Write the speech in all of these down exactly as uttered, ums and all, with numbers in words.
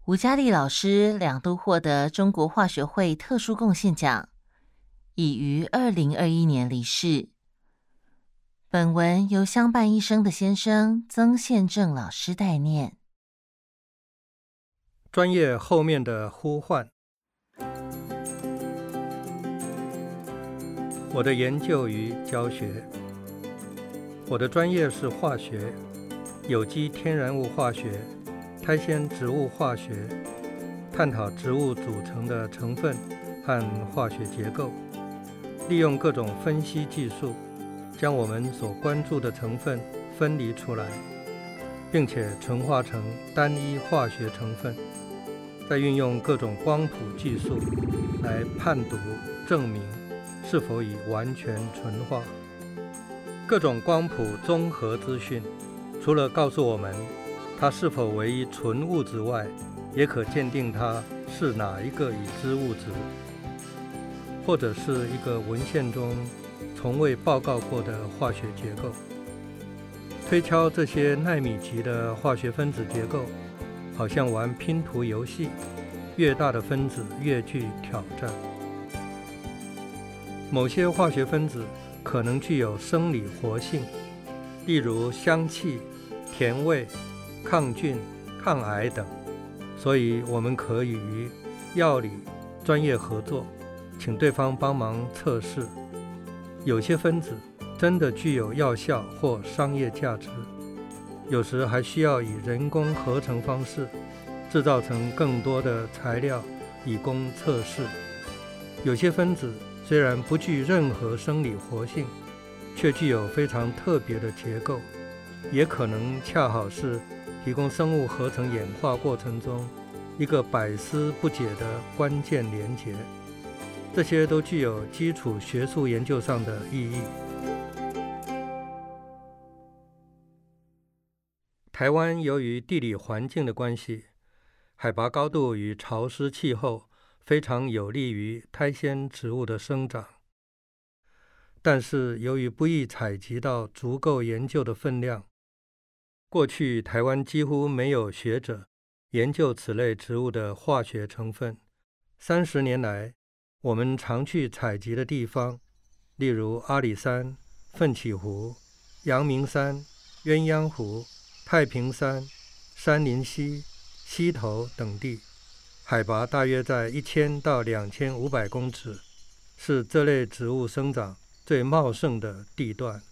吴嘉丽老师两度获得中国化学会特殊贡献奖，已于二零二一年离世。本文由相伴一生的先生曾宪正老师代念。 专业后面的呼唤。我的研究与教学。我的专业是化学，有机天然物化学、苔藓植物化学，探讨植物组成的成分和化学结构，利用各种分析技术，将我们所关注的成分分离出来，并且纯化成单一化学成分，再运用各种光谱技术来判读、证明是否已完全纯化。各种光谱综合资讯，除了告诉我们它是否为一纯物质外，也可鉴定它是哪一个已知物质，或者是一个文献中从未报告过的化学结构。推敲这些奈米级的化学分子结构，好像玩拼图游戏，越大的分子越具挑战。某些化学分子可能具有生理活性，例如香气、甜味、抗菌、抗癌等，所以我们可以与药理专业合作，请对方帮忙测试。有些分子真的具有药效或商业价值，有时还需要以人工合成方式制造成更多的材料以供测试。有些分子虽然不具任何生理活性，却具有非常特别的结构，也可能恰好是提供生物合成演化过程中一个百思不解的关键连结。这些都具有基础学术研究上的意义。台湾由于地理环境的关系，海拔高度与潮湿气候非常有利于苔藓植物的生长，但是由于不易采集到足够研究的分量，过去台湾几乎没有学者研究此类植物的化学成分。三十年来，我们常去采集的地方，例如阿里山、奋起湖、阳明山、鸳鸯湖、太平山、山林溪、溪头等地，海拔大约在一千到两千五百公尺，是这类植物生长最茂盛的地段。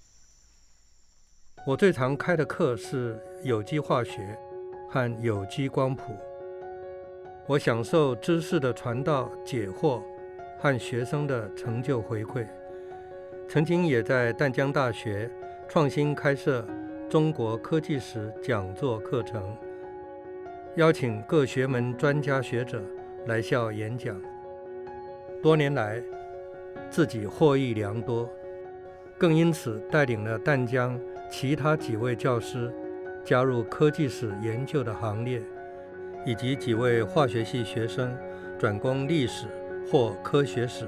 我最常开的课是有机化学和有机光谱。我享受知识的传道解惑和学生的成就回馈，曾经也在淡江大学创新开设中国科技史讲座课程，邀请各学门专家学者来校演讲。多年来自己获益良多，更因此带领了淡江其他几位教师加入科技史研究的行列，以及几位化学系学生转攻历史或科学史。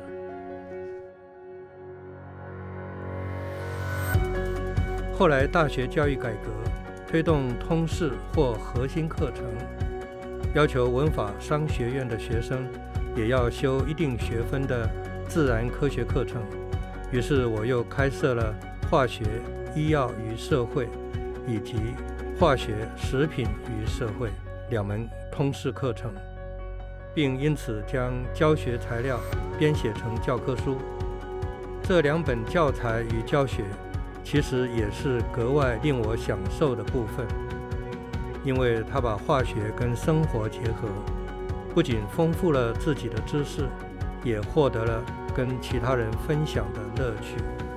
后来大学教育改革，推动通识或核心课程，要求文法商学院的学生也要修一定学分的自然科学课程。于是我又开设了化学、医药与社会以及化学、食品与社会两门通识课程，并因此将教学材料编写成教科书。这两本教材与教学其实也是格外令我享受的部分，因为它把化学跟生活结合，不仅丰富了自己的知识，也获得了跟其他人分享的乐趣。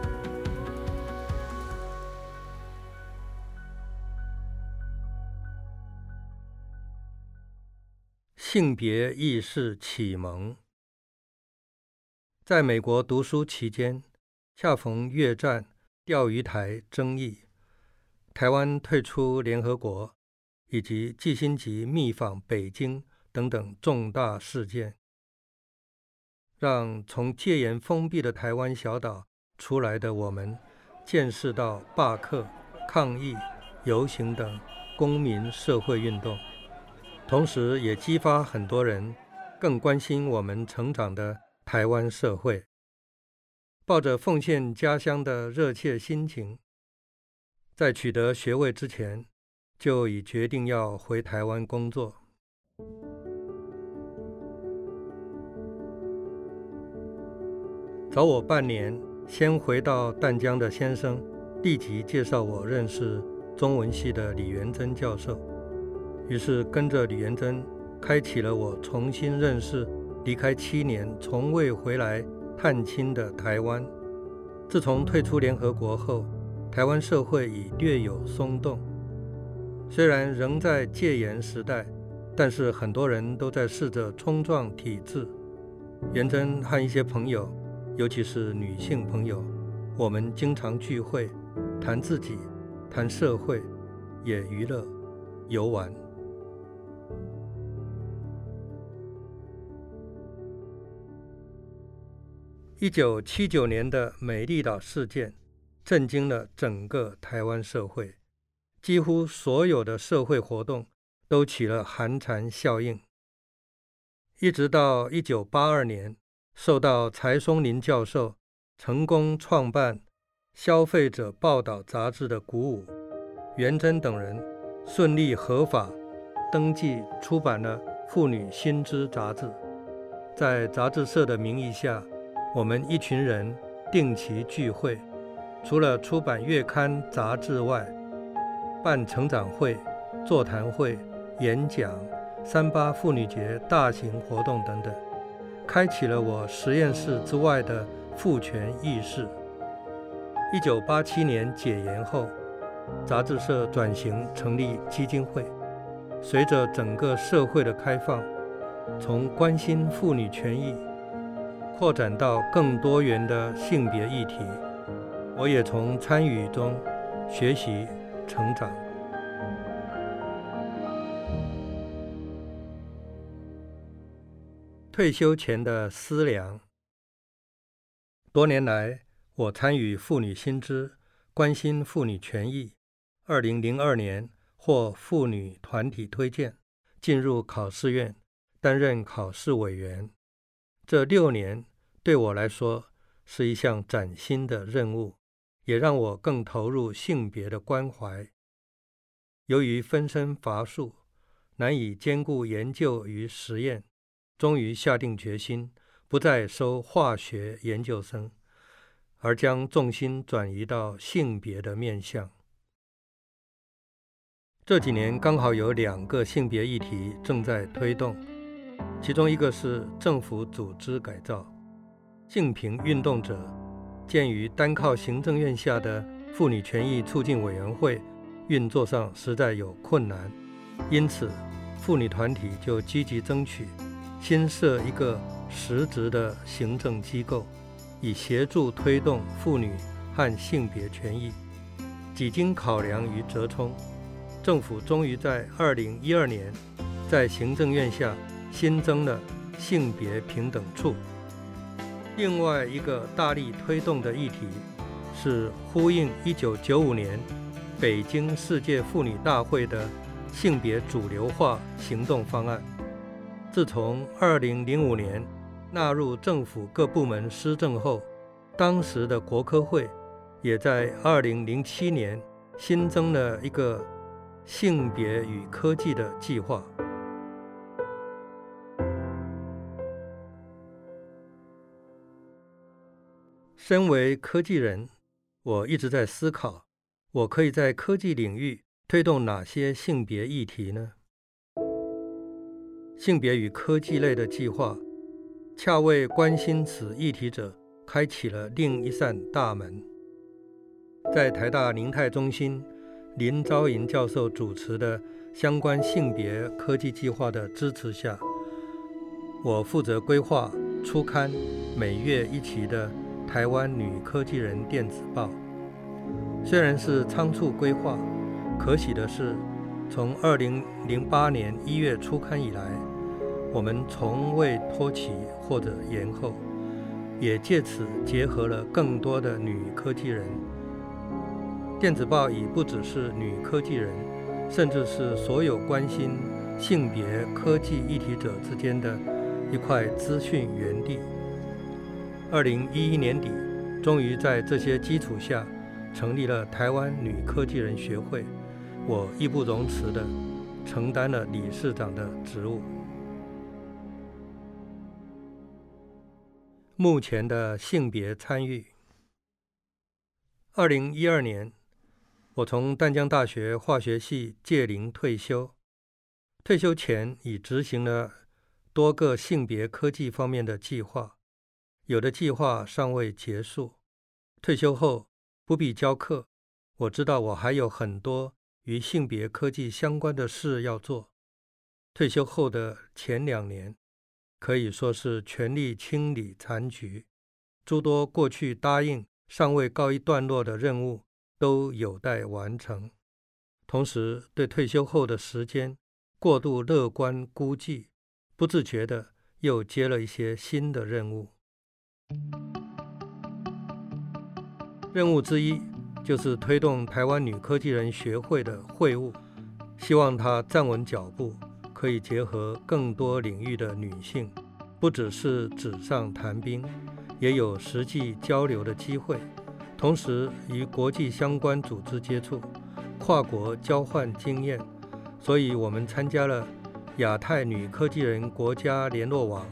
性别意识启蒙。在美国读书期间，恰逢越战、钓鱼台争议，台湾退出联合国，以及季辛吉密访北京等等重大事件，让从戒严封闭的台湾小岛出来的我们，见识到罢课、抗议、游行等公民社会运动。 同时也激发很多人更关心我们成长的台湾社会。抱着奉献家乡的热切心情，在取得学位之前，就已决定要回台湾工作。找我半年，先回到淡江的先生立即介绍我认识中文系的李元珍教授，于是跟着李元珍开启了我重新认识离开七年从未回来探亲的台湾。自从退出联合国后，台湾社会已略有松动，虽然仍在戒严时代，但是很多人都在试着冲撞体制。元珍和一些朋友，尤其是女性朋友，我们经常聚会，谈自己，谈社会，也娱乐、游玩。一九七九年的美丽岛事件震惊了整个台湾社会，几乎所有的社会活动都起了寒蝉效应。一直到一九八二年，受到柴松林教授成功创办《消费者报道》杂志的鼓舞，元珍等人顺利合法登记出版了《妇女新知》杂志。在杂志社的名义下，我们一群人定期聚会，除了出版月刊杂志外，办成长会、座谈会、演讲、三八妇女节大型活动等等，开启了我实验室之外的妇权意识。一九八七年解严后，杂志社转型成立基金会，随着整个社会的开放，从关心妇女权益扩展到更多元的性别议题，我也从参与中学习成长。退休前的思量。多年来，我参与妇女新知，关心妇女权益。二零零二年获妇女团体推荐，进入考试院担任考试委员。这六年对我来说是一项崭新的任务，也让我更投入性别的关怀。由于分身乏术，难以兼顾研究与实验，终于下定决心不再收化学研究生，而将重心转移到性别的面向。这几年刚好有两个性别议题正在推动，其中一个是政府组织改造。性平运动者鉴于单靠行政院下的妇女权益促进委员会运作上实在有困难，因此妇女团体就积极争取新设一个实质的行政机构，以协助推动妇女和性别权益。几经考量与折冲，政府终于在二零一二年在行政院下新增了性别平等处。另外一个大力推动的议题是呼应一九九五年北京世界妇女大会的性别主流化行动方案。自从二零零五年纳入政府各部门施政后，当时的国科会也在二零零七年新增了一个性别与科技的计划。身为科技人，我一直在思考，我可以在科技领域推动哪些性别议题呢？性别与科技类的计划，恰为关心此议题者开启了另一扇大门。在台大凝态中心林昭银教授主持的相关性别科技计划的支持下，我负责规划出刊每月一期的台湾女科技人电子报。虽然是仓促规划，可喜的是，从二零零八年一月出刊以来，我们从未拖期或者延后，也借此结合了更多的女科技人。电子报已不只是女科技人，甚至是所有关心性别科技议题者之间的一块资讯园地。二零一一年底，终于在这些基础下成立了台湾女科技人学会，我义不容辞地承担了理事长的职务。目前的性别参与。二零一二年，我从淡江大学化学系届龄退休。退休前已执行了多个性别科技方面的计划，有的计划尚未结束。退休后不必教课，我知道我还有很多与性别科技相关的事要做。退休后的前两年，可以说是全力清理残局，诸多过去答应尚未告一段落的任务都有待完成。同时，对退休后的时间过度乐观估计，不自觉地又接了一些新的任务。任务之一就是推动台湾女科技人学会的会务，希望它站稳脚步，可以结合更多领域的女性，不只是纸上谈兵，也有实际交流的机会，同时与国际相关组织接触，跨国交换经验。所以我们参加了亚太女科技人国家联络网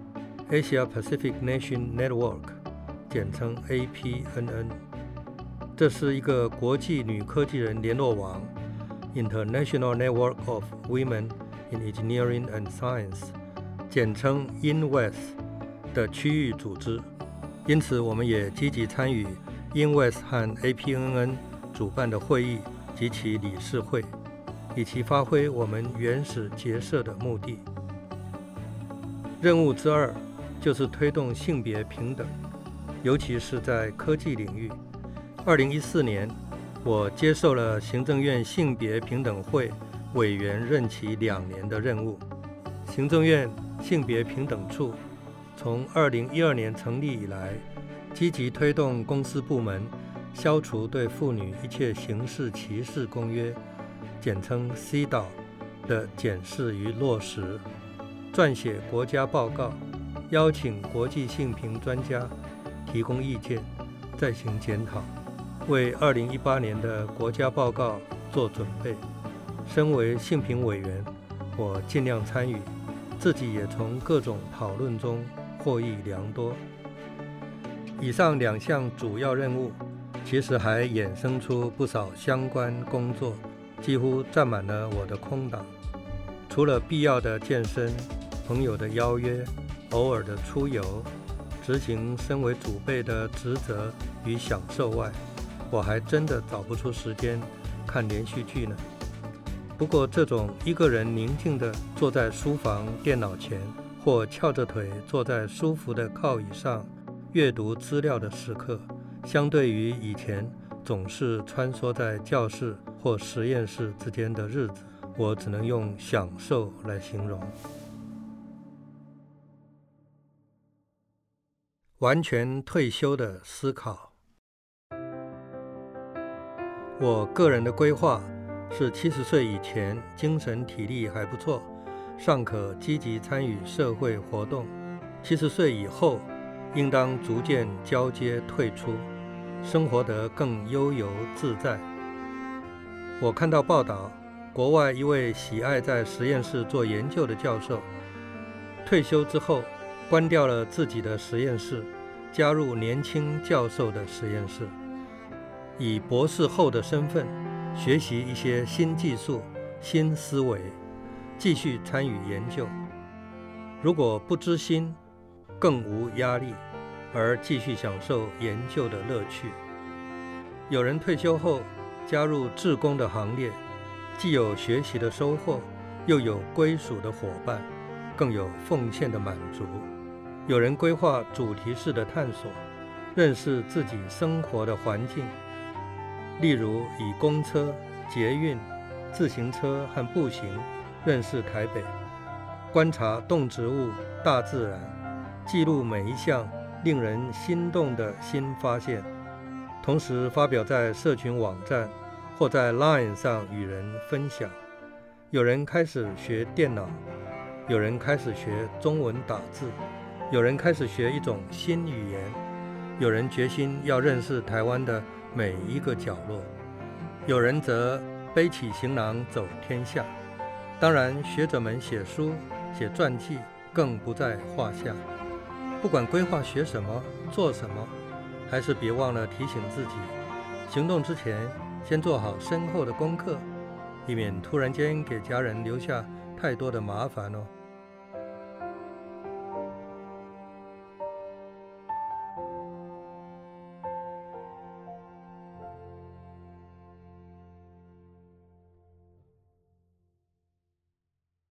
Asia Pacific Nation Network， 简称 A P N N。 这是一个国际女科技人联络网 International Network of Women in Engineering and Science， 简称 I N W E S 的区域组织。因此我们也积极参与 I N W E S 和 A P N N 主办的会议及其理事会，以其发挥我们原始结社的目的。任务之二就是推动性别平等，尤其是在科技领域。二零一四年，我接受了行政院性别平等会委员任期两年的任务。行政院性别平等处从二零一二年成立以来，积极推动公司部门消除对妇女一切形式歧视公约，简称 C D A O 的检视与落实，撰写国家报告，邀请国际性平专家提供意见，再行检讨，为二零一八年的国家报告做准备。身为性平委员，我尽量参与，自己也从各种讨论中获益良多。以上两项主要任务，其实还衍生出不少相关工作，几乎占满了我的空档。除了必要的健身、朋友的邀约、偶尔的出游，执行身为主辈的职责与享受外，我还真的找不出时间看连续剧呢。不过这种一个人宁静地坐在书房电脑前，或翘着腿坐在舒服的靠椅上阅读资料的时刻，相对于以前总是穿梭在教室或实验室之间的日子，我只能用享受来形容。完全退休的思考。我个人的规划是七十岁以前精神体力还不错，尚可积极参与社会活动。七十岁以后应当逐渐交接退出，生活得更悠游自在。我看到报道，国外一位喜爱在实验室做研究的教授，退休之后关掉了自己的实验室，加入年轻教授的实验室，以博士后的身份学习一些新技术、新思维，继续参与研究。如果不知心，更无压力，而继续享受研究的乐趣。有人退休后加入志工的行列，既有学习的收获，又有归属的伙伴，更有奉献的满足。有人规划主题式的探索，认识自己生活的环境，例如以公车、捷运、自行车和步行认识台北，观察动植物、大自然，记录每一项令人心动的新发现，同时发表在社群网站或在 Line 上与人分享。 有人开始学电脑，有人开始学中文打字，有人开始学一种新语言，有人决心要认识台湾的每一个角落，有人则背起行囊走天下。当然，学者们写书、写传记更不在话下。不管规划学什么、做什么，还是别忘了提醒自己，行动之前先做好深厚的功课，以免突然间给家人留下太多的麻烦哦。